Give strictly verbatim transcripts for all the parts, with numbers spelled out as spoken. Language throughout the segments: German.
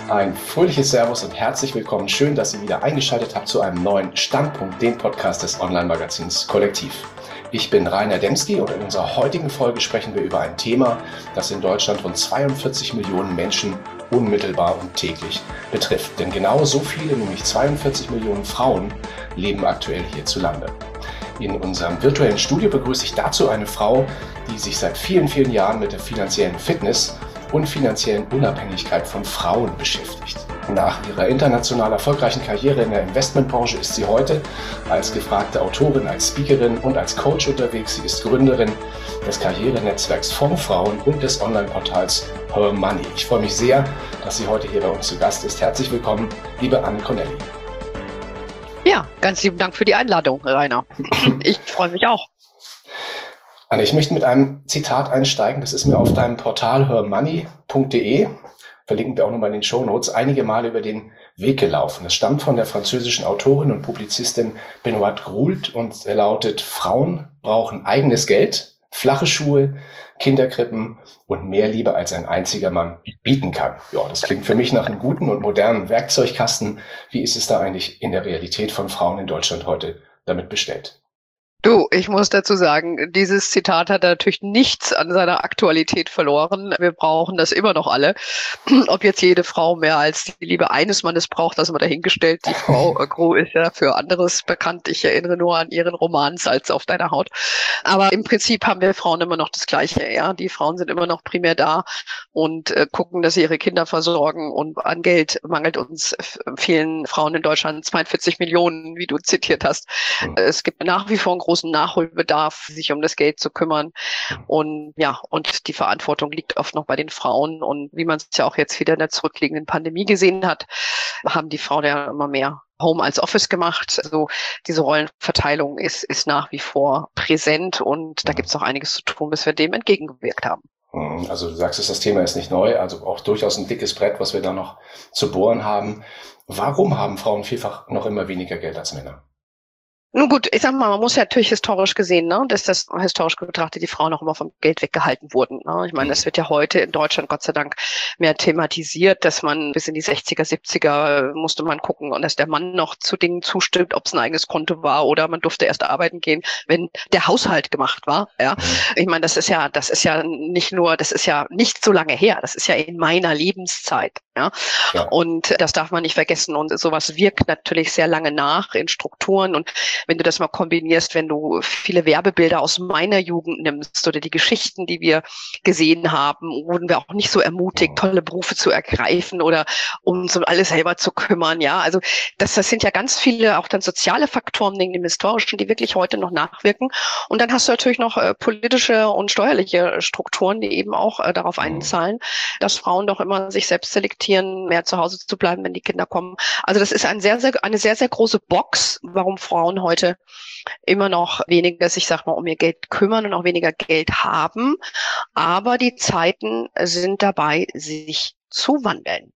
Ein fröhliches Servus und herzlich willkommen. Schön, dass ihr wieder eingeschaltet habt zu einem neuen Standpunkt, dem Podcast des Online-Magazins Kollektiv. Ich bin Rainer Demski und in unserer heutigen Folge sprechen wir über ein Thema, das in Deutschland rund zweiundvierzig Millionen Menschen unmittelbar und täglich betrifft. Denn genau so viele, nämlich zweiundvierzig Millionen Frauen, leben aktuell hierzulande. In unserem virtuellen Studio begrüße ich dazu eine Frau, die sich seit vielen, vielen Jahren mit der finanziellen Fitness und finanziellen Unabhängigkeit von Frauen beschäftigt. Nach ihrer international erfolgreichen Karriere in der Investmentbranche ist sie heute als gefragte Autorin, als Speakerin und als Coach unterwegs. Sie ist Gründerin des Karrierenetzwerks von Frauen und des Online-Portals Her Money. Ich freue mich sehr, dass sie heute hier bei uns zu Gast ist. Herzlich willkommen, liebe Anne Connelly. Ja, ganz lieben Dank für die Einladung, Rainer. Ich freue mich auch. Anne, ich möchte mit einem Zitat einsteigen. Das ist mir auf deinem Portal her money punkt de, verlinken wir auch nochmal in den Shownotes, einige Male über den Weg gelaufen. Es stammt von der französischen Autorin und Publizistin Benoîte Groult und er lautet: Frauen brauchen eigenes Geld, flache Schuhe, Kinderkrippen und mehr Liebe, als ein einziger Mann bieten kann. Ja, das klingt für mich nach einem guten und modernen Werkzeugkasten. Wie ist es da eigentlich in der Realität von Frauen in Deutschland heute damit bestellt? Du, ich muss dazu sagen, dieses Zitat hat natürlich nichts an seiner Aktualität verloren. Wir brauchen das immer noch alle. Ob jetzt jede Frau mehr als die Liebe eines Mannes braucht, das haben wir dahingestellt. Die Frau Groult ist ja für anderes bekannt. Ich erinnere nur an ihren Roman Salz auf deiner Haut. Aber im Prinzip haben wir Frauen immer noch das Gleiche. Ja, die Frauen sind immer noch primär da und äh, gucken, dass sie ihre Kinder versorgen. Und an Geld mangelt uns vielen Frauen in Deutschland zweiundvierzig Millionen, wie du zitiert hast. Es gibt nach wie vor einen großen Nachholbedarf, sich um das Geld zu kümmern. Und ja, und die Verantwortung liegt oft noch bei den Frauen. Und wie man es ja auch jetzt wieder in der zurückliegenden Pandemie gesehen hat, haben die Frauen ja immer mehr Home als Office gemacht. Also diese Rollenverteilung ist, ist nach wie vor präsent und da gibt es noch einiges zu tun, bis wir dem entgegengewirkt haben. Also du sagst es, das Thema ist nicht neu, also auch durchaus ein dickes Brett, was wir da noch zu bohren haben. Warum haben Frauen vielfach noch immer weniger Geld als Männer? Nun gut, ich sag mal, man muss ja natürlich historisch gesehen, ne, dass das historisch betrachtet die Frauen auch immer vom Geld weggehalten wurden. Ne? Ich meine, das wird ja heute in Deutschland Gott sei Dank mehr thematisiert, dass man bis in die sechziger, siebziger musste man gucken und dass der Mann noch zu Dingen zustimmt, ob es ein eigenes Konto war oder man durfte erst arbeiten gehen, wenn der Haushalt gemacht war. Ja, ich meine, das ist ja, das ist ja nicht nur, das ist ja nicht so lange her, das ist ja in meiner Lebenszeit. Ja, ja. Und das darf man nicht vergessen und sowas wirkt natürlich sehr lange nach in Strukturen und wenn du das mal kombinierst, wenn du viele Werbebilder aus meiner Jugend nimmst oder die Geschichten, die wir gesehen haben, wurden wir auch nicht so ermutigt, tolle Berufe zu ergreifen oder uns um alles selber zu kümmern. Ja, also das, das sind ja ganz viele auch dann soziale Faktoren neben dem Historischen, die wirklich heute noch nachwirken. Und dann hast du natürlich noch äh, politische und steuerliche Strukturen, die eben auch äh, darauf einzahlen, dass Frauen doch immer sich selbst selektieren, mehr zu Hause zu bleiben, wenn die Kinder kommen. Also das ist ein sehr, sehr, eine sehr, sehr große Box, warum Frauen heute immer noch weniger sich, sag mal, um ihr Geld kümmern und auch weniger Geld haben. Aber die Zeiten sind dabei, sich zu wandeln.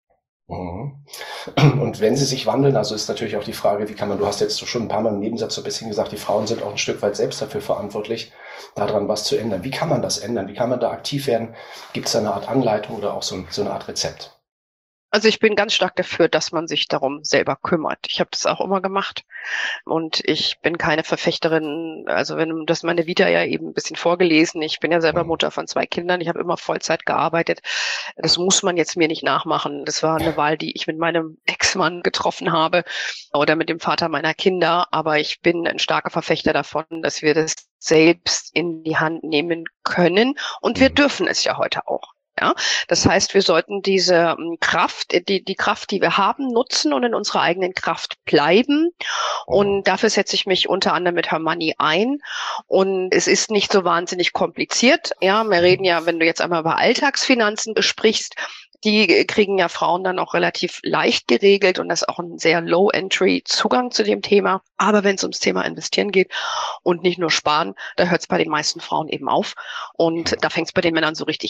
Und wenn sie sich wandeln, also ist natürlich auch die Frage, wie kann man, du hast jetzt schon ein paar Mal im Nebensatz so ein bisschen gesagt, die Frauen sind auch ein Stück weit selbst dafür verantwortlich, daran was zu ändern. Wie kann man das ändern? Wie kann man da aktiv werden? Gibt es da eine Art Anleitung oder auch so, so eine Art Rezept? Also ich bin ganz stark dafür, dass man sich darum selber kümmert. Ich habe das auch immer gemacht und ich bin keine Verfechterin, also wenn das meine Vita ja eben ein bisschen vorgelesen. Ich bin ja selber Mutter von zwei Kindern. Ich habe immer Vollzeit gearbeitet. Das muss man jetzt mir nicht nachmachen. Das war eine Wahl, die ich mit meinem Ex-Mann getroffen habe oder mit dem Vater meiner Kinder. Aber ich bin ein starker Verfechter davon, dass wir das selbst in die Hand nehmen können und wir dürfen es ja heute auch. Ja, das heißt, wir sollten diese Kraft, die, die Kraft, die wir haben, nutzen und in unserer eigenen Kraft bleiben. Und dafür setze ich mich unter anderem mit Her Money ein. Und es ist nicht so wahnsinnig kompliziert. Ja, wir reden ja, wenn du jetzt einmal über Alltagsfinanzen sprichst, die kriegen ja Frauen dann auch relativ leicht geregelt und das ist auch ein sehr Low-Entry-Zugang zu dem Thema. Aber wenn es ums Thema Investieren geht und nicht nur sparen, da hört es bei den meisten Frauen eben auf und da fängt es bei den Männern so richtig an.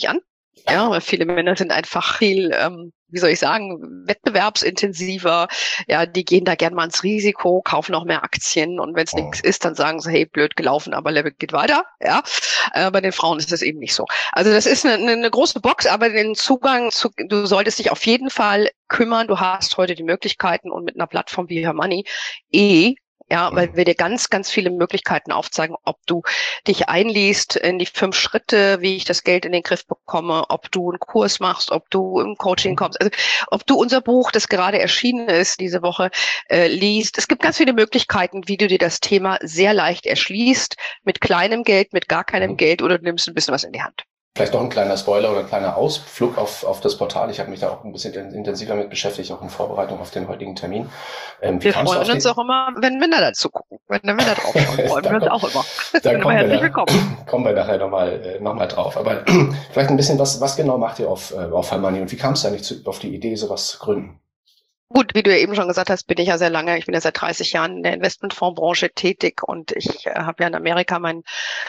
Ja, weil viele Männer sind einfach viel, ähm, wie soll ich sagen, wettbewerbsintensiver. Ja, die gehen da gern mal ins Risiko, kaufen auch mehr Aktien und wenn es nichts Mhm. ist, dann sagen sie, hey, blöd gelaufen, aber Level geht weiter. Ja, äh, bei den Frauen ist das eben nicht so. Also das ist eine, eine große Box, aber den Zugang zu, du solltest dich auf jeden Fall kümmern. Du hast heute die Möglichkeiten und mit einer Plattform wie Her Money eh. Ja, weil wir dir ganz, ganz viele Möglichkeiten aufzeigen, ob du dich einliest in die fünf Schritte, wie ich das Geld in den Griff bekomme, ob du einen Kurs machst, ob du im Coaching kommst, also ob du unser Buch, das gerade erschienen ist diese Woche, äh, liest. Es gibt ganz viele Möglichkeiten, wie du dir das Thema sehr leicht erschließt, mit kleinem Geld, mit gar keinem Mhm. Geld oder du nimmst ein bisschen was in die Hand. Vielleicht noch ein kleiner Spoiler oder ein kleiner Ausflug auf, auf das Portal. Ich habe mich da auch ein bisschen intensiver mit beschäftigt, auch in Vorbereitung auf den heutigen Termin. Ähm, wie Wir kamst du auf freuen uns den? auch immer, wenn Männer dazu gucken. Wenn Männer drauf schauen, freuen da wir uns kommt, auch immer. da Sind immer kommen wir, herzlich da, willkommen. kommen wir nachher nochmal äh, noch mal drauf. Aber vielleicht ein bisschen, was, was genau macht ihr auf, äh, auf Her Money und wie kam es da nicht zu, auf die Idee, sowas zu gründen? Gut, wie du ja eben schon gesagt hast, bin ich ja sehr lange, ich bin ja seit dreißig Jahren in der Investmentfondsbranche tätig und ich äh, habe ja in Amerika meinen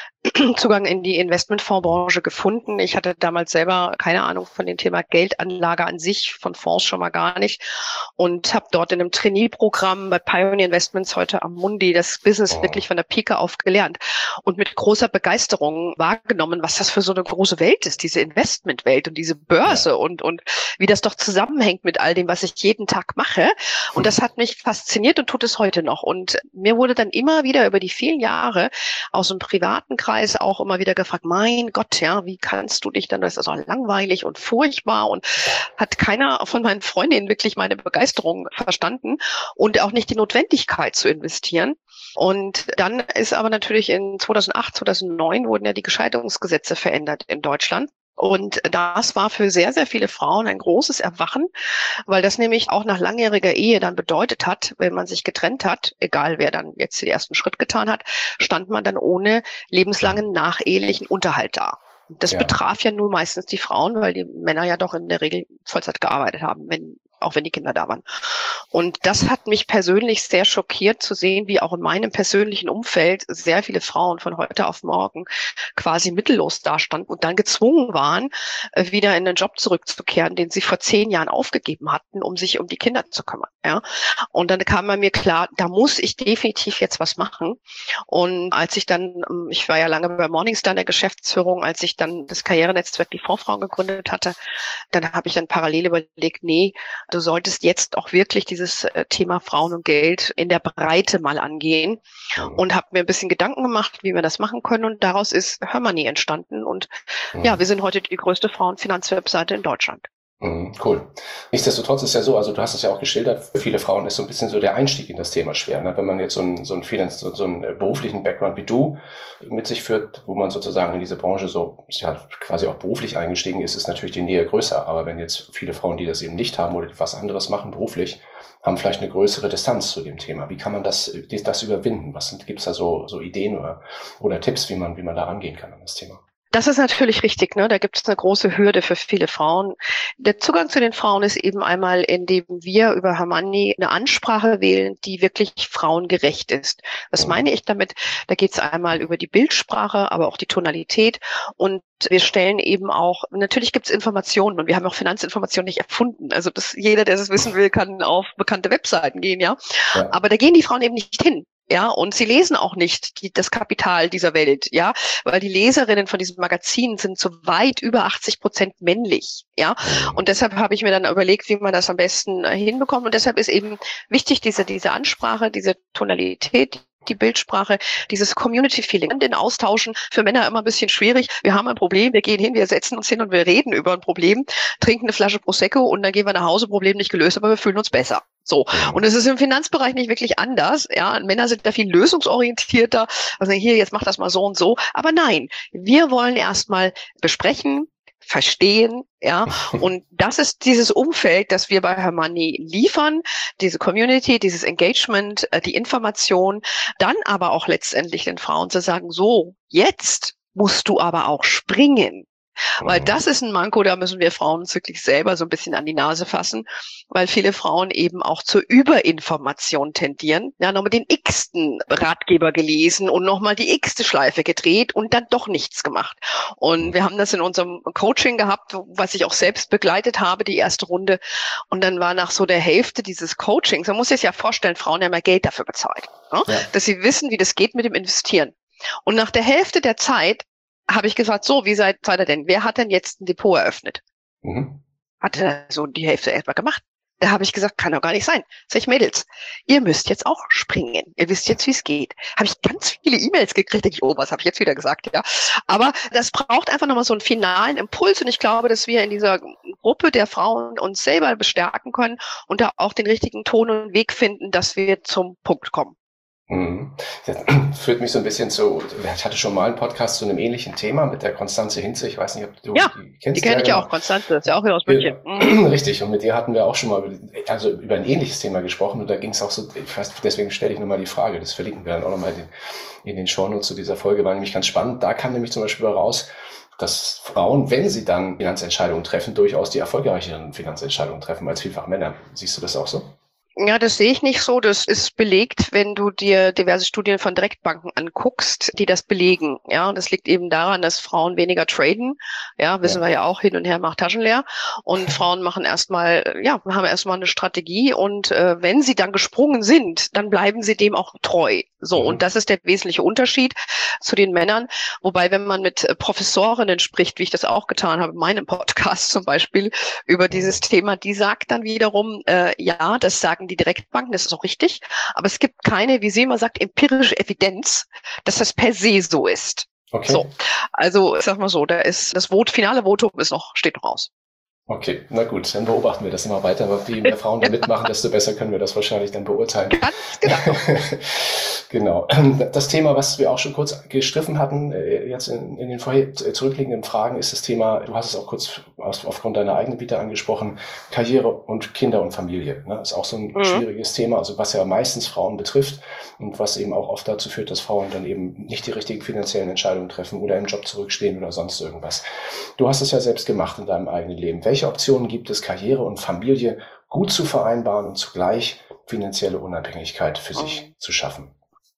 Zugang in die Investmentfondsbranche gefunden. Ich hatte damals selber keine Ahnung von dem Thema Geldanlage an sich, von Fonds schon mal gar nicht und habe dort in einem Trainee-Programm bei Pioneer Investments heute am Mundi das Business Oh, wirklich von der Pike auf gelernt und mit großer Begeisterung wahrgenommen, was das für so eine große Welt ist, diese Investmentwelt und diese ja. Börse und und wie das doch zusammenhängt mit all dem, was ich jeden Tag mache. Und das hat mich fasziniert und tut es heute noch. Und mir wurde dann immer wieder über die vielen Jahre aus dem privaten Kreis auch immer wieder gefragt, mein Gott, ja, wie kannst du dich dann, das ist auch langweilig und furchtbar und hat keiner von meinen Freundinnen wirklich meine Begeisterung verstanden und auch nicht die Notwendigkeit zu investieren. Und dann ist aber natürlich in zweitausendacht, zweitausendneun wurden ja die Scheidungsgesetze verändert in Deutschland. Und das war für sehr, sehr viele Frauen ein großes Erwachen, weil das nämlich auch nach langjähriger Ehe dann bedeutet hat, wenn man sich getrennt hat, egal wer dann jetzt den ersten Schritt getan hat, stand man dann ohne lebenslangen nachehelichen Unterhalt da. Das Ja. betraf ja nun meistens die Frauen, weil die Männer ja doch in der Regel Vollzeit gearbeitet haben, wenn, auch wenn die Kinder da waren. Und das hat mich persönlich sehr schockiert zu sehen, wie auch in meinem persönlichen Umfeld sehr viele Frauen von heute auf morgen quasi mittellos dastanden und dann gezwungen waren, wieder in den Job zurückzukehren, den sie vor zehn Jahren aufgegeben hatten, um sich um die Kinder zu kümmern. Ja. Und dann kam bei mir klar, da muss ich definitiv jetzt was machen. Und als ich dann, ich war ja lange bei Morningstar in der Geschäftsführung, als ich dann das Karrierenetzwerk die Fondsfrauen gegründet hatte, dann habe ich dann parallel überlegt, nee, du solltest jetzt auch wirklich dieses Thema Frauen und Geld in der Breite mal angehen Mhm. und habe mir ein bisschen Gedanken gemacht, wie wir das machen können und daraus ist Her Money entstanden und ja, wir Mhm. sind heute die größte Frauenfinanzwebseite in Deutschland. Mhm, cool. Nichtsdestotrotz ist ja so, also du hast es ja auch geschildert, für viele Frauen ist so ein bisschen so der Einstieg in das Thema schwer. Ne? Wenn man jetzt so einen, so einen, Finanz-, so, so einen beruflichen Background wie du mit sich führt, wo man sozusagen in diese Branche so ja, quasi auch beruflich eingestiegen ist, ist natürlich die Nähe größer. Aber wenn jetzt viele Frauen, die das eben nicht haben oder die was anderes machen beruflich, haben vielleicht eine größere Distanz zu dem Thema. Wie kann man das, das überwinden? Was sind, gibt's da so, so Ideen oder, oder Tipps, wie man, wie man da rangehen kann an das Thema? Das ist natürlich richtig, ne? Da gibt es eine große Hürde für viele Frauen. Der Zugang zu den Frauen ist eben einmal, indem wir über Her Money eine Ansprache wählen, die wirklich frauengerecht ist. Was Mhm. meine ich damit? Da geht es einmal über die Bildsprache, aber auch die Tonalität. Und wir stellen eben auch, natürlich gibt es Informationen und wir haben auch Finanzinformationen nicht erfunden. Also das, jeder, der das wissen will, kann auf bekannte Webseiten gehen, ja. Ja. Aber da gehen die Frauen eben nicht hin. Ja, und sie lesen auch nicht die, das Kapital dieser Welt, ja, weil die Leserinnen von diesem Magazin sind so weit über achtzig Prozent männlich, ja. Mhm. Und deshalb habe ich mir dann überlegt, wie man das am besten äh, hinbekommt. Und deshalb ist eben wichtig, diese, diese Ansprache, diese Tonalität, die Bildsprache, dieses Community-Feeling, den Austauschen, für Männer immer ein bisschen schwierig. Wir haben ein Problem, wir gehen hin, wir setzen uns hin und wir reden über ein Problem, trinken eine Flasche Prosecco und dann gehen wir nach Hause, Problem nicht gelöst, aber wir fühlen uns besser. So. Und es ist im Finanzbereich nicht wirklich anders. Ja, Männer sind da viel lösungsorientierter. Also hier, jetzt mach das mal so und so. Aber nein, wir wollen erstmal besprechen, verstehen, ja. Und das ist dieses Umfeld, das wir bei Her Money liefern, diese Community, dieses Engagement, die Information, dann aber auch letztendlich den Frauen zu sagen, so, jetzt musst du aber auch springen. Weil das ist ein Manko, da müssen wir Frauen uns wirklich selber so ein bisschen an die Nase fassen, weil viele Frauen eben auch zur Überinformation tendieren. Ja, nochmal den x-ten Ratgeber gelesen und nochmal die x-te Schleife gedreht und dann doch nichts gemacht. Und wir haben das in unserem Coaching gehabt, was ich auch selbst begleitet habe, die erste Runde. Und dann war nach so der Hälfte dieses Coachings, man muss sich ja vorstellen, Frauen haben ja Geld dafür bezahlt, ne? Ja. Dass sie wissen, wie das geht mit dem Investieren. Und nach der Hälfte der Zeit habe ich gesagt, so, wie seid, seid ihr denn? Wer hat denn jetzt ein Depot eröffnet? Mhm. Hat er so die Hälfte erstmal gemacht. Da habe ich gesagt, kann doch gar nicht sein. Sag ich, Mädels, ihr müsst jetzt auch springen. Ihr wisst jetzt, wie es geht. Habe ich ganz viele E-Mails gekriegt. Denke ich, oh, was habe ich jetzt wieder gesagt? Ja. Aber das braucht einfach nochmal so einen finalen Impuls. Und ich glaube, dass wir in dieser Gruppe der Frauen uns selber bestärken können und da auch den richtigen Ton und Weg finden, dass wir zum Punkt kommen. Das führt mich so ein bisschen zu, ich hatte schon mal einen Podcast zu einem ähnlichen Thema mit der Konstanze Hinze. Ich weiß nicht, ob du ja, die kennst. Die kenne ich ja auch, Konstanze, ist ja auch wieder aus München. Mhm. Richtig, und mit dir hatten wir auch schon mal über, also über ein ähnliches Thema gesprochen und da ging es auch so, ich weiß, deswegen stelle ich nochmal die Frage, das verlinken wir dann auch nochmal in, in den Shownotes zu dieser Folge, war nämlich ganz spannend. Da kam nämlich zum Beispiel raus, dass Frauen, wenn sie dann Finanzentscheidungen treffen, durchaus die erfolgreicheren Finanzentscheidungen treffen als vielfach Männer. Siehst du das auch so? Ja, das sehe ich nicht so. Das ist belegt, wenn du dir diverse Studien von Direktbanken anguckst, die das belegen. Ja, und das liegt eben daran, dass Frauen weniger traden. Ja, wissen ja. wir ja auch, hin und her macht Taschen leer. Und Frauen machen erstmal, ja, haben erstmal eine Strategie. Und äh, wenn sie dann gesprungen sind, dann bleiben sie dem auch treu. So, mhm. Und das ist der wesentliche Unterschied zu den Männern. Wobei, wenn man mit Professorinnen spricht, wie ich das auch getan habe, in meinem Podcast zum Beispiel, über dieses Thema, die sagt dann wiederum, äh, ja, das sagen die Direktbanken, das ist auch richtig, aber es gibt keine, wie sie immer sagt, empirische Evidenz, dass das per se so ist. Okay. So, also ich sag mal so, da ist das Vot, finale Votum ist noch, steht noch aus. Okay, na gut, dann beobachten wir das immer weiter. Aber je mehr Frauen da mitmachen, desto besser können wir das wahrscheinlich dann beurteilen. Ganz genau. Genau. Das Thema, was wir auch schon kurz gestriffen hatten, jetzt in, in den vorher zurückliegenden Fragen, ist das Thema, du hast es auch kurz aus, aufgrund deiner eigenen Vita angesprochen, Karriere und Kinder und Familie. Ne? Das ist auch so ein mhm. schwieriges Thema, also was ja meistens Frauen betrifft und was eben auch oft dazu führt, dass Frauen dann eben nicht die richtigen finanziellen Entscheidungen treffen oder im Job zurückstehen oder sonst irgendwas. Du hast es ja selbst gemacht in deinem eigenen Leben. Welche Optionen gibt es, Karriere und Familie gut zu vereinbaren und zugleich finanzielle Unabhängigkeit für sich mhm. zu schaffen?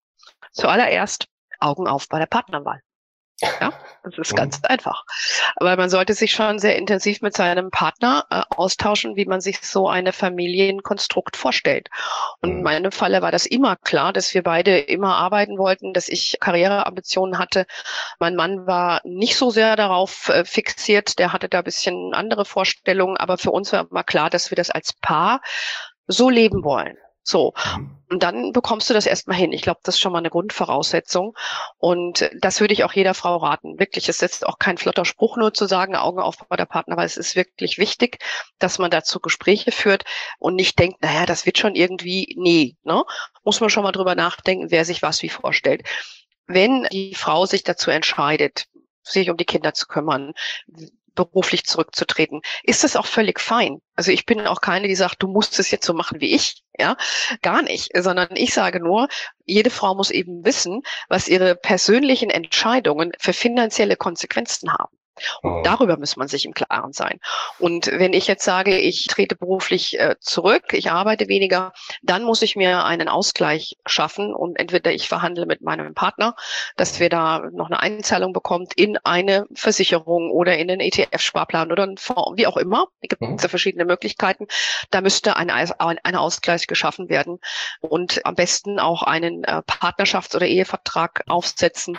Zuallererst Augen auf bei der Partnerwahl. Ja, das ist ganz mhm. einfach. Aber man sollte sich schon sehr intensiv mit seinem Partner äh, austauschen, wie man sich so eine Familienkonstrukt vorstellt. Und mhm. in meinem Falle war das immer klar, dass wir beide immer arbeiten wollten, dass ich Karriereambitionen hatte. Mein Mann war nicht so sehr darauf äh, fixiert, der hatte da ein bisschen andere Vorstellungen, aber für uns war immer klar, dass wir das als Paar so leben wollen. So, und dann bekommst du das erstmal hin. Ich glaube, das ist schon mal eine Grundvoraussetzung. Und das würde ich auch jeder Frau raten. Wirklich, es ist jetzt auch kein flotter Spruch, nur zu sagen, Augen auf bei der Partner, weil es ist wirklich wichtig, dass man dazu Gespräche führt und nicht denkt, naja, das wird schon irgendwie, nee, ne? Muss man schon mal drüber nachdenken, wer sich was wie vorstellt. Wenn die Frau sich dazu entscheidet, sich um die Kinder zu kümmern, beruflich zurückzutreten, ist das auch völlig fein. Also ich bin auch keine, die sagt, du musst es jetzt so machen wie ich, ja, gar nicht, sondern ich sage nur, jede Frau muss eben wissen, was ihre persönlichen Entscheidungen für finanzielle Konsequenzen haben. Und oh. darüber muss man sich im Klaren sein. Und wenn ich jetzt sage, ich trete beruflich äh, zurück, ich arbeite weniger, dann muss ich mir einen Ausgleich schaffen und entweder ich verhandle mit meinem Partner, dass wir da noch eine Einzahlung bekommt in eine Versicherung oder in einen E T F-Sparplan oder einen Fonds, wie auch immer. Es gibt mhm. verschiedene Möglichkeiten. Da müsste ein, ein Ausgleich geschaffen werden und am besten auch einen äh, Partnerschafts- oder Ehevertrag aufsetzen,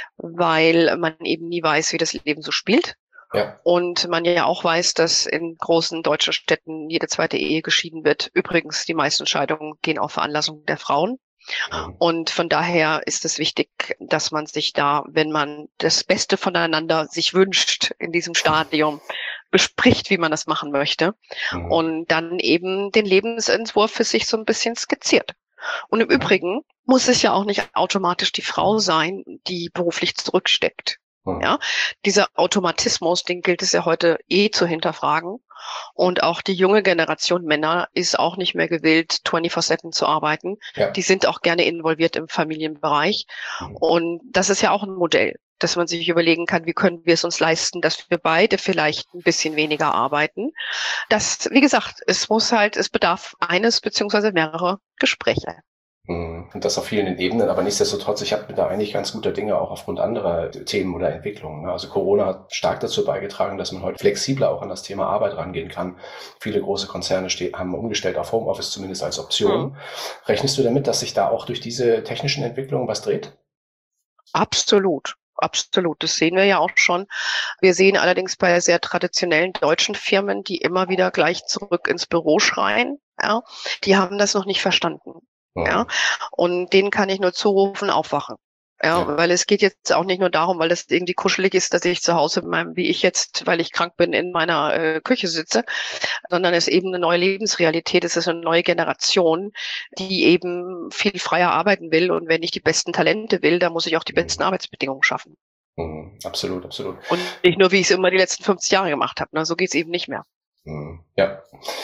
weil man eben nie weiß, wie das Leben so spielt. Ja. Und man ja auch weiß, dass in großen deutschen Städten jede zweite Ehe geschieden wird. Übrigens, die meisten Scheidungen gehen auf Veranlassung der Frauen. Mhm. Und von daher ist es wichtig, dass man sich da, wenn man das Beste voneinander sich wünscht in diesem Stadium, bespricht, wie man das machen möchte. Mhm. Und dann eben den Lebensentwurf für sich so ein bisschen skizziert. Und im Übrigen muss es ja auch nicht automatisch die Frau sein, die beruflich zurücksteckt. Mhm. Ja, dieser Automatismus, den gilt es ja heute eh zu hinterfragen. Und auch die junge Generation Männer ist auch nicht mehr gewillt, vierundzwanzig sieben zu arbeiten. Ja. Die sind auch gerne involviert im Familienbereich. Mhm. Und das ist ja auch ein Modell. dass man sich überlegen kann, wie können wir es uns leisten, dass wir beide vielleicht ein bisschen weniger arbeiten. Das, wie gesagt, es muss halt, es bedarf eines beziehungsweise mehrerer Gespräche. Und das auf vielen Ebenen, aber nichtsdestotrotz, ich habe da eigentlich ganz gute Dinge auch aufgrund anderer Themen oder Entwicklungen. Also Corona hat stark dazu beigetragen, dass man heute flexibler auch an das Thema Arbeit rangehen kann. Viele große Konzerne haben umgestellt auf Homeoffice zumindest als Option. Mhm. Rechnest du damit, dass sich da auch durch diese technischen Entwicklungen was dreht? Absolut. Absolut, das sehen wir ja auch schon. Wir sehen allerdings bei sehr traditionellen deutschen Firmen, die immer wieder gleich zurück ins Büro schreien, ja, die haben das noch nicht verstanden. Ja, und denen kann ich nur zurufen, aufwachen. Ja, ja, weil es geht jetzt auch nicht nur darum, weil das irgendwie kuschelig ist, dass ich zu Hause, in meinem, wie ich jetzt, weil ich krank bin, in meiner äh, Küche sitze, sondern es ist eben eine neue Lebensrealität, es ist eine neue Generation, die eben viel freier arbeiten will. Und wenn ich die besten Talente will, dann muss ich auch die besten mhm. Arbeitsbedingungen schaffen. Mhm. Absolut, absolut. Und nicht nur, wie ich es immer die letzten fünfzig Jahre gemacht habe. Ne? So geht's eben nicht mehr. Mhm. Ja.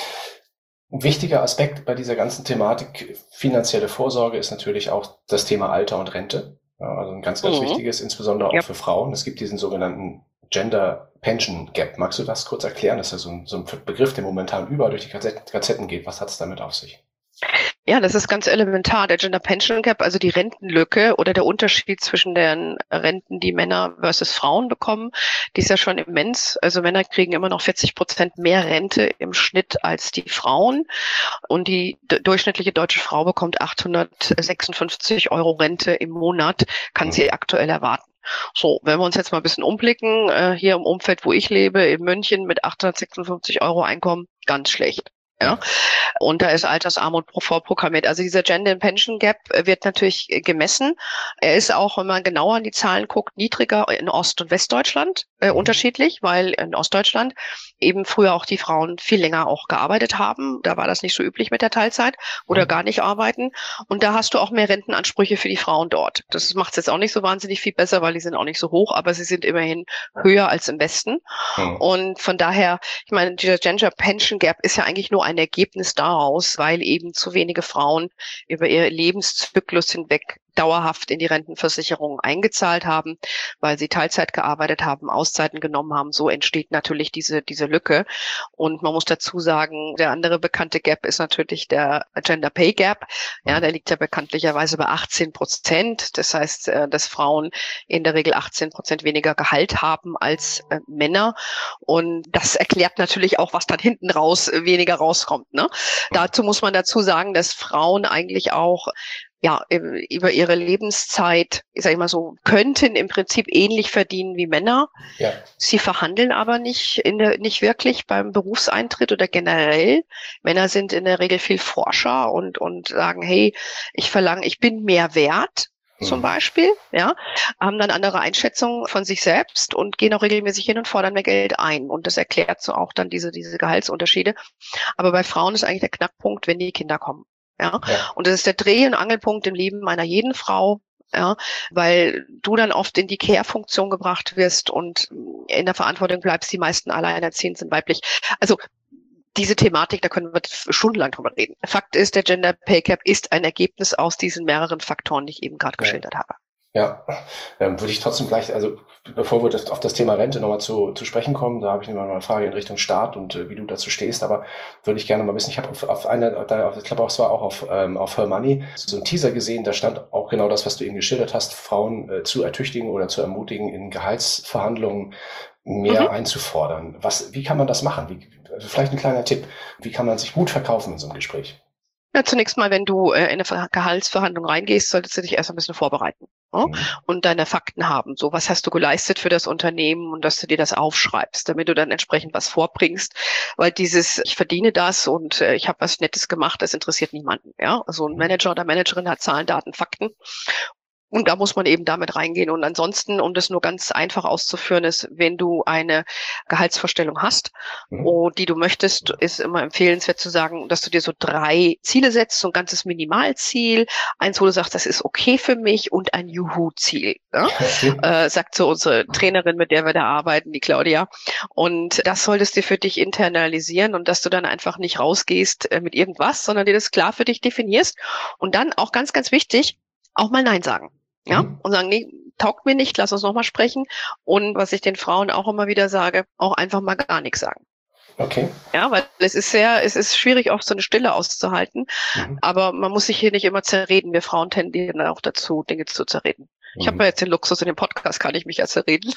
Ein wichtiger Aspekt bei dieser ganzen Thematik finanzielle Vorsorge ist natürlich auch das Thema Alter und Rente. Ja, also ein ganz, ganz mhm. wichtiges, insbesondere auch ja. für Frauen. Es gibt diesen sogenannten Gender Pension Gap. Magst du das kurz erklären? Das ist ja so ein, so ein Begriff, der momentan überall durch die Gazetten geht. Was hat es damit auf sich? Ja, das ist ganz elementar. Der Gender Pension Gap, also die Rentenlücke oder der Unterschied zwischen den Renten, die Männer versus Frauen bekommen, die ist ja schon immens. Also Männer kriegen immer noch vierzig Prozent mehr Rente im Schnitt als die Frauen. Und die durchschnittliche deutsche Frau bekommt achthundertsechsundfünfzig Euro Rente im Monat, kann sie aktuell erwarten. So, wenn wir uns jetzt mal ein bisschen umblicken, äh, hier im Umfeld, wo ich lebe, in München mit achthundertsechsundfünfzig Euro Einkommen, ganz schlecht. Ja, und da ist Altersarmut vorprogrammiert. Also dieser Gender Pension Gap wird natürlich gemessen. Er ist auch, wenn man genauer an die Zahlen guckt, niedriger in Ost- und Westdeutschland, äh, unterschiedlich, weil in Ostdeutschland eben früher auch die Frauen viel länger auch gearbeitet haben. Da war das nicht so üblich mit der Teilzeit oder gar nicht arbeiten. Und da hast du auch mehr Rentenansprüche für die Frauen dort. Das macht es jetzt auch nicht so wahnsinnig viel besser, weil die sind auch nicht so hoch, aber sie sind immerhin höher als im Westen. Mhm. Und von daher, ich meine, dieser Gender Pension Gap ist ja eigentlich nur ein Ergebnis daraus, weil eben zu wenige Frauen über ihr Lebenszyklus hinweg dauerhaft in die Rentenversicherung eingezahlt haben, weil sie Teilzeit gearbeitet haben, Auszeiten genommen haben. So entsteht natürlich diese diese Lücke. Und man muss dazu sagen, der andere bekannte Gap ist natürlich der Gender Pay Gap. Ja, der liegt ja bekanntlicherweise bei achtzehn Prozent. Das heißt, dass Frauen in der Regel achtzehn Prozent weniger Gehalt haben als äh, Männer. Und das erklärt natürlich auch, was dann hinten raus weniger rauskommt. Ne? Dazu muss man dazu sagen, dass Frauen eigentlich auch ja, über ihre Lebenszeit, ich sage mal so, könnten im Prinzip ähnlich verdienen wie Männer. Ja. Sie verhandeln aber nicht in der, nicht wirklich beim Berufseintritt oder generell. Männer sind in der Regel viel forscher und, und sagen, hey, ich verlange, ich bin mehr wert. Zum Beispiel, ja, haben dann andere Einschätzungen von sich selbst und gehen auch regelmäßig hin und fordern mehr Geld ein. Und das erklärt so auch dann diese, diese Gehaltsunterschiede. Aber bei Frauen ist eigentlich der Knackpunkt, wenn die Kinder kommen. Ja, ja. Und das ist der Dreh- und Angelpunkt im Leben einer jeden Frau. Ja, weil du dann oft in die Care-Funktion gebracht wirst und in der Verantwortung bleibst. Die meisten Alleinerziehenden sind weiblich. Also, diese Thematik, da können wir stundenlang drüber reden. Fakt ist, der Gender Pay Gap ist ein Ergebnis aus diesen mehreren Faktoren, die ich eben gerade ja. geschildert habe. Ja, ähm, würde ich trotzdem gleich, also bevor wir das, auf das Thema Rente nochmal zu, zu sprechen kommen, da habe ich noch mal eine Frage in Richtung Staat und äh, wie du dazu stehst, aber würde ich gerne mal wissen, ich habe auf, auf einer, da, ich glaube auch, es war auch auf, ähm, auf Her Money, so ein Teaser gesehen, da stand auch genau das, was du eben geschildert hast, Frauen äh, zu ertüchtigen oder zu ermutigen, in Gehaltsverhandlungen mehr mhm. einzufordern. Was, wie kann man das machen? Wie, also vielleicht ein kleiner Tipp, wie kann man sich gut verkaufen in so einem Gespräch? Ja, zunächst mal, wenn du äh, in eine Gehaltsverhandlung reingehst, solltest du dich erst ein bisschen vorbereiten, ne? Mhm. Und deine Fakten haben. So, was hast du geleistet für das Unternehmen und dass du dir das aufschreibst, damit du dann entsprechend was vorbringst. Weil dieses, ich verdiene das und äh, ich habe was Nettes gemacht, das interessiert niemanden. Ja, also ein Manager oder Managerin hat Zahlen, Daten, Fakten. Und da muss man eben damit reingehen. Und ansonsten, um das nur ganz einfach auszuführen, ist, wenn du eine Gehaltsvorstellung hast, mhm. und die du möchtest, ist immer empfehlenswert zu sagen, dass du dir so drei Ziele setzt, so ein ganzes Minimalziel, eins, wo du sagst, das ist okay für mich und ein Juhu-Ziel. Ja? Okay. Äh, sagt so unsere Trainerin, mit der wir da arbeiten, die Claudia. Und das solltest du für dich internalisieren und dass du dann einfach nicht rausgehst äh, mit irgendwas, sondern dir das klar für dich definierst. Und dann auch ganz, ganz wichtig, auch mal Nein sagen. Ja, mhm. und sagen, nee, taugt mir nicht, lass uns nochmal sprechen. Und was ich den Frauen auch immer wieder sage, auch einfach mal gar nichts sagen. Okay. Ja, weil es ist sehr, es ist schwierig, oft so eine Stille auszuhalten. Mhm. Aber man muss sich hier nicht immer zerreden. Wir Frauen tendieren auch dazu, Dinge zu zerreden. Ich habe ja jetzt den Luxus, in dem Podcast kann ich mich ja zerreden.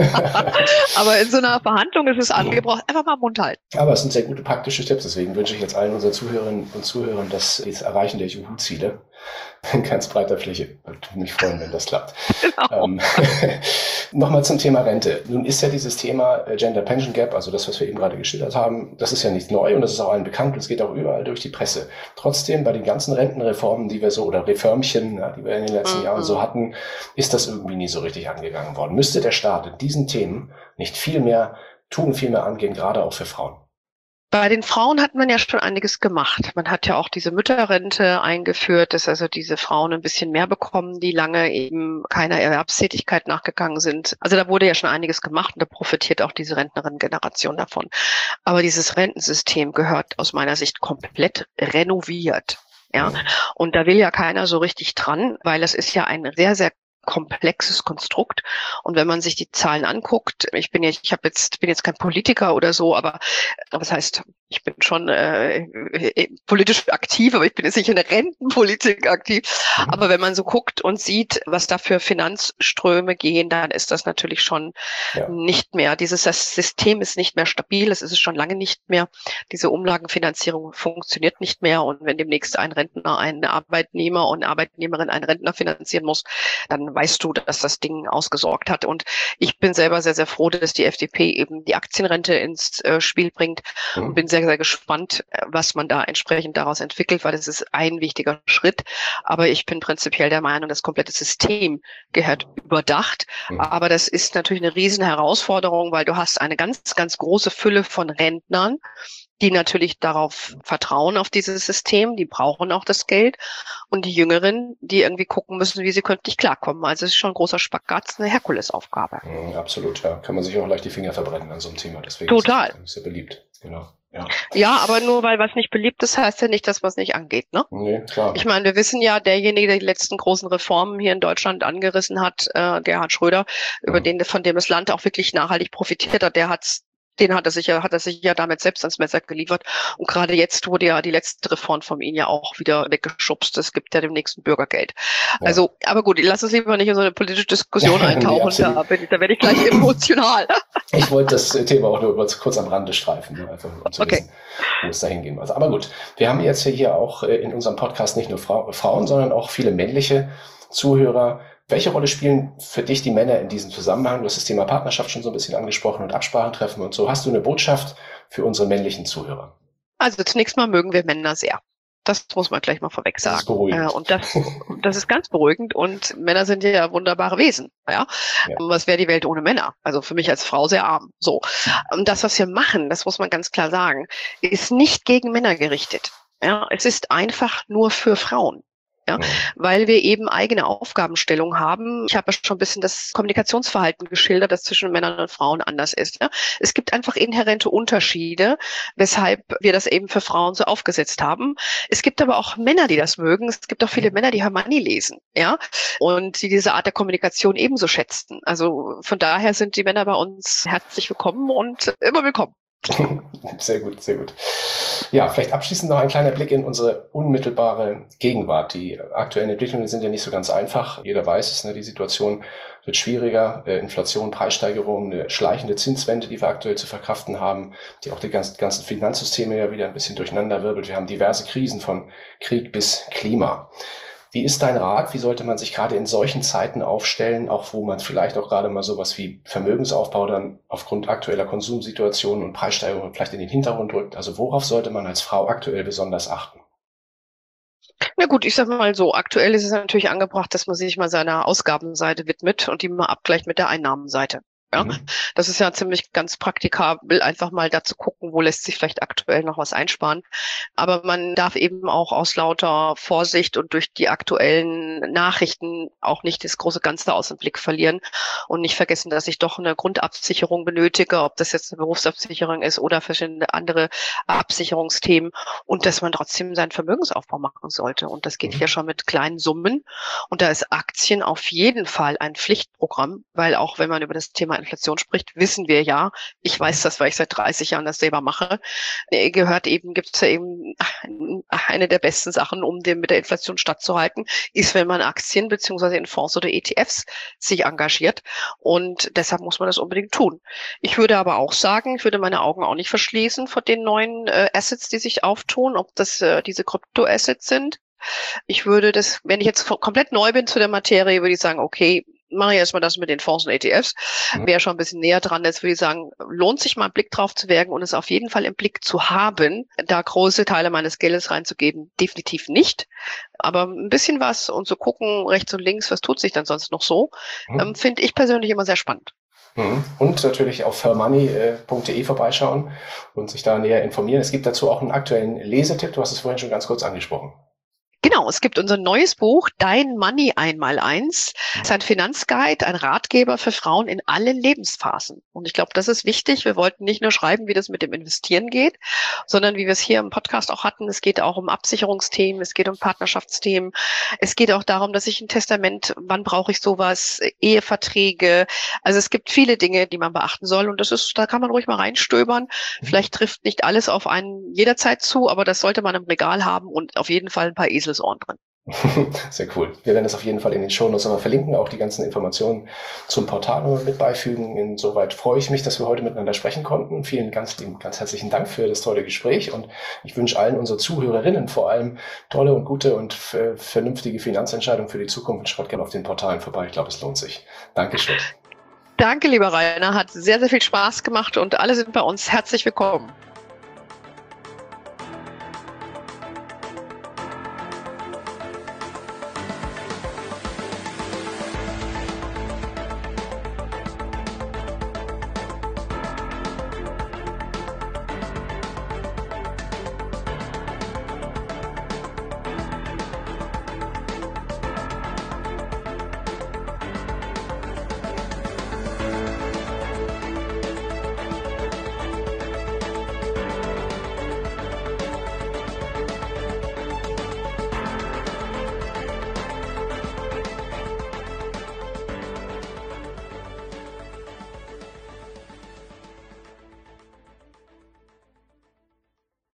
Aber in so einer Verhandlung ist es angebracht, einfach mal Mund halten. Aber es sind sehr gute praktische Tipps. Deswegen wünsche ich jetzt allen unseren Zuhörerinnen und Zuhörern das, das Erreichen der Juhu-Ziele in ganz breiter Fläche. Ich würde mich freuen, wenn das klappt. Genau. Ähm, Nochmal zum Thema Rente. Nun ist ja dieses Thema Gender Pension Gap, also das, was wir eben gerade geschildert haben, das ist ja nicht neu und das ist auch allen bekannt und es geht auch überall durch die Presse. Trotzdem, bei den ganzen Rentenreformen, die wir so, oder Reformchen, ja, die wir in den letzten mhm. Jahren so hatten, ist das irgendwie nie so richtig angegangen worden. Müsste der Staat in diesen Themen nicht viel mehr tun, viel mehr angehen, gerade auch für Frauen? Bei den Frauen hat man ja schon einiges gemacht. Man hat ja auch diese Mütterrente eingeführt, dass also diese Frauen ein bisschen mehr bekommen, die lange eben keiner Erwerbstätigkeit nachgegangen sind. Also da wurde ja schon einiges gemacht und da profitiert auch diese Rentnerinnen-Generation davon. Aber dieses Rentensystem gehört aus meiner Sicht komplett renoviert. Ja, und da will ja keiner so richtig dran, weil es ist ja ein sehr, sehr komplexes Konstrukt. Und wenn man sich die Zahlen anguckt, ich bin jetzt, ich habe jetzt, bin jetzt kein Politiker oder so, aber was heißt, ich bin schon äh, politisch aktiv, aber ich bin jetzt nicht in der Rentenpolitik aktiv. Mhm. Aber wenn man so guckt und sieht, was da für Finanzströme gehen, dann ist das natürlich schon ja. nicht mehr. Dieses das System ist nicht mehr stabil, es ist es schon lange nicht mehr. Diese Umlagenfinanzierung funktioniert nicht mehr. Und wenn demnächst ein Rentner, ein Arbeitnehmer und eine Arbeitnehmerin einen Rentner finanzieren muss, dann weißt du, dass das Ding ausgesorgt hat. Und ich bin selber sehr, sehr froh, dass die F D P eben die Aktienrente ins äh, Spiel bringt mhm. und bin sehr, sehr gespannt, was man da entsprechend daraus entwickelt, weil das ist ein wichtiger Schritt. Aber ich bin prinzipiell der Meinung, das komplette System gehört überdacht. Mhm. Aber das ist natürlich eine riesen Herausforderung, weil du hast eine ganz, ganz große Fülle von Rentnern, die natürlich darauf vertrauen, auf dieses System, die brauchen auch das Geld. Und die Jüngeren, die irgendwie gucken müssen, wie sie künftig klarkommen. Also es ist schon ein großer Spagat, eine Herkulesaufgabe. Ja, absolut, ja. Kann man sich auch leicht die Finger verbrennen an so einem Thema. Deswegen Total. ist es sehr beliebt. Genau. Ja. ja, aber nur weil was nicht beliebt ist, heißt ja nicht, dass man es nicht angeht, ne? Nee, klar. Ich meine, wir wissen ja, derjenige, der die letzten großen Reformen hier in Deutschland angerissen hat, äh, Gerhard Schröder, mhm. über den, von dem das Land auch wirklich nachhaltig profitiert hat, der hat's Den hat er sich ja, hat er sich ja damit selbst ans Messer geliefert. Und gerade jetzt wurde ja die letzte Reform von ihm ja auch wieder weggeschubst. Es gibt ja demnächst ein Bürgergeld. Ja. Also, aber gut, lass uns lieber nicht in so eine politische Diskussion eintauchen. Nee, da, bin ich, da werde ich gleich emotional. Ich wollte das Thema auch nur kurz am Rande streifen, ne? Einfach um zu okay. wissen, wo es da hingehen muss. Aber gut, wir haben jetzt hier auch in unserem Podcast nicht nur Frauen, sondern auch viele männliche Zuhörer. Welche Rolle spielen für dich die Männer in diesem Zusammenhang? Du hast das Thema Partnerschaft schon so ein bisschen angesprochen und Absprachen treffen und so. Hast du eine Botschaft für unsere männlichen Zuhörer? Also zunächst mal mögen wir Männer sehr. Das muss man gleich mal vorweg sagen. Das ist beruhigend. Und das, das ist ganz beruhigend. Und Männer sind ja wunderbare Wesen. Ja? Ja. Was wäre die Welt ohne Männer? Also für mich als Frau sehr arm. So. Und das, was wir machen, das muss man ganz klar sagen, ist nicht gegen Männer gerichtet. Ja? Es ist einfach nur für Frauen. Ja, weil wir eben eigene Aufgabenstellung haben. Ich habe ja schon ein bisschen das Kommunikationsverhalten geschildert, das zwischen Männern und Frauen anders ist. Ja. Es gibt einfach inhärente Unterschiede, weshalb wir das eben für Frauen so aufgesetzt haben. Es gibt aber auch Männer, die das mögen. Es gibt auch viele Männer, die Hermanni lesen, ja, und die diese Art der Kommunikation ebenso schätzen. Also von daher sind die Männer bei uns herzlich willkommen und immer willkommen. Sehr gut, sehr gut. Ja, vielleicht abschließend noch ein kleiner Blick in unsere unmittelbare Gegenwart. Die aktuellen Entwicklungen sind ja nicht so ganz einfach. Jeder weiß es, ne? Die Situation wird schwieriger. Äh, Inflation, Preissteigerung, eine schleichende Zinswende, die wir aktuell zu verkraften haben, die auch die ganzen, ganzen Finanzsysteme ja wieder ein bisschen durcheinander wirbelt. Wir haben diverse Krisen von Krieg bis Klima. Wie ist dein Rat? Wie sollte man sich gerade in solchen Zeiten aufstellen, auch wo man vielleicht auch gerade mal sowas wie Vermögensaufbau dann aufgrund aktueller Konsumsituationen und Preissteigerungen vielleicht in den Hintergrund rückt? Also worauf sollte man als Frau aktuell besonders achten? Na gut, ich sag mal so, aktuell ist es natürlich angebracht, dass man sich mal seiner Ausgabenseite widmet und die mal abgleicht mit der Einnahmenseite. Ja, Mhm. das ist ja ziemlich ganz praktikabel, einfach mal da zu gucken, wo lässt sich vielleicht aktuell noch was einsparen. Aber man darf eben auch aus lauter Vorsicht und durch die aktuellen Nachrichten auch nicht das große Ganze aus dem Blick verlieren und nicht vergessen, dass ich doch eine Grundabsicherung benötige, ob das jetzt eine Berufsabsicherung ist oder verschiedene andere Absicherungsthemen und dass man trotzdem seinen Vermögensaufbau machen sollte. Und das geht Mhm. ja schon mit kleinen Summen. Und da ist Aktien auf jeden Fall ein Pflichtprogramm, weil auch wenn man über das Thema Inflation spricht, wissen wir ja, ich weiß das, weil ich seit dreißig Jahren das selber mache, äh, gehört eben, gibt es ja eben eine der besten Sachen, um dem mit der Inflation stattzuhalten, ist, wenn man Aktien beziehungsweise in Fonds oder E T Fs sich engagiert. Und deshalb muss man das unbedingt tun. Ich würde aber auch sagen, ich würde meine Augen auch nicht verschließen vor den neuen äh, Assets, die sich auftun, ob das äh, diese Krypto-Assets sind. Ich würde das, wenn ich jetzt komplett neu bin zu der Materie, würde ich sagen, okay, mache ich erstmal das mit den Fonds und E T Fs. Mhm. Wer schon ein bisschen näher dran ist, würde ich sagen, lohnt sich mal einen Blick drauf zu werfen und es auf jeden Fall im Blick zu haben, da große Teile meines Geldes reinzugeben. Definitiv nicht. Aber ein bisschen was und zu gucken, rechts und links, was tut sich dann sonst noch so, Mhm. ähm, finde ich persönlich immer sehr spannend. Mhm. Und natürlich auf firmoney punkt de vorbeischauen und sich da näher informieren. Es gibt dazu auch einen aktuellen Lesetipp. Du hast es vorhin schon ganz kurz angesprochen. Genau, es gibt unser neues Buch, Dein Money einmal eins. Es ist ein Finanzguide, ein Ratgeber für Frauen in allen Lebensphasen. Und ich glaube, das ist wichtig. Wir wollten nicht nur schreiben, wie das mit dem Investieren geht, sondern wie wir es hier im Podcast auch hatten, es geht auch um Absicherungsthemen, es geht um Partnerschaftsthemen. Es geht auch darum, dass ich ein Testament, wann brauche ich sowas, Eheverträge. Also es gibt viele Dinge, die man beachten soll. Und das ist, da kann man ruhig mal reinstöbern. Vielleicht trifft nicht alles auf einen jederzeit zu, aber das sollte man im Regal haben und auf jeden Fall ein paar Eselsohren drin. Sehr cool. Wir werden das auf jeden Fall in den Shownotes aber verlinken, auch die ganzen Informationen zum Portal mit beifügen. Insoweit freue ich mich, dass wir heute miteinander sprechen konnten. Vielen ganz lieben, ganz herzlichen Dank für das tolle Gespräch und ich wünsche allen unseren Zuhörerinnen vor allem tolle und gute und vernünftige Finanzentscheidungen für die Zukunft und schaut gerne auf den Portalen vorbei. Ich glaube, es lohnt sich. Dankeschön. Danke, lieber Rainer. Hat sehr, sehr viel Spaß gemacht und alle sind bei uns herzlich willkommen.